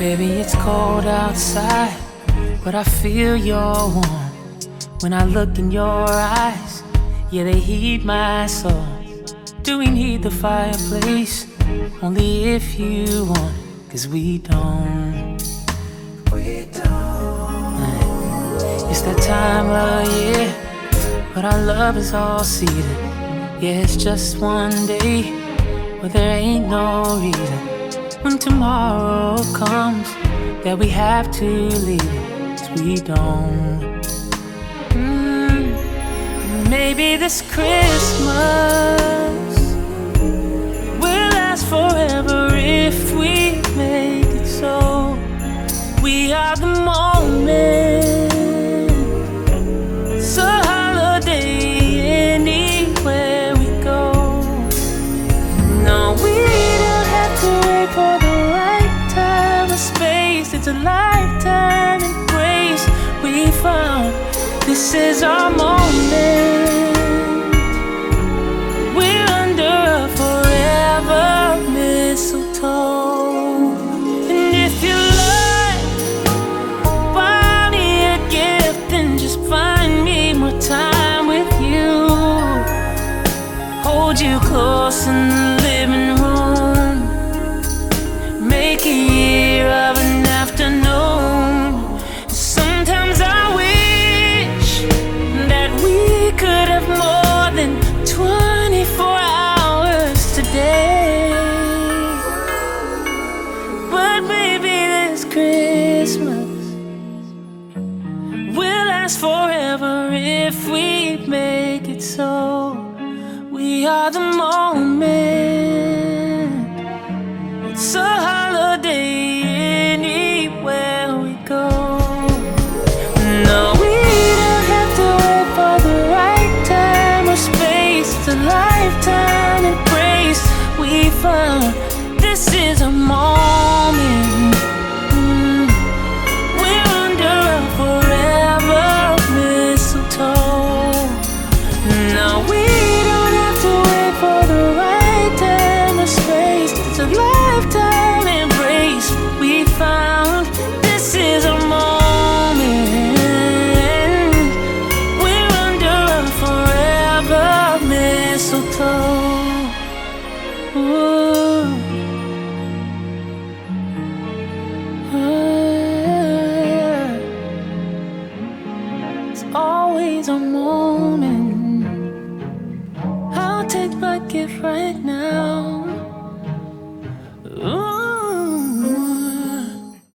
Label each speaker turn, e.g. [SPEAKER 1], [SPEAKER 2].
[SPEAKER 1] Baby, it's cold outside, but I feel your warmth when I look in your eyes. Yeah, they heat my soul. Do we need the fireplace? Only if you want, 'cause we don't. It's that time of year, but our love is all season. Yeah, it's just one day, but there ain't no reason when tomorrow comes that we have to leave, 'cause we don't. Maybe this Christmas will last forever if we make it so. We are the moment. It's a holiday anywhere we go. No, we don't have to wait for the right time or space. It's a lifetime embrace we found. This is our moment. We're under a forever mistletoe. And if you like, buy me a gift and just find me more time with you. Hold you close in the living room. Make a year of an afternoon. Sometimes I could have more than 24 hours today. But maybe this Christmas will last forever if we make it so. We are the moment. It's a holiday anywhere we go. No, we don't have to wait for the right time or space. It's a lifetime embrace we found. This is a moment. We're under a forever mistletoe. No, we don't have to wait for the right time or space. It's a lifetime embrace we found. This is a moment. Mistletoe. Ooh. It's always a moment. I'll take my gift right now.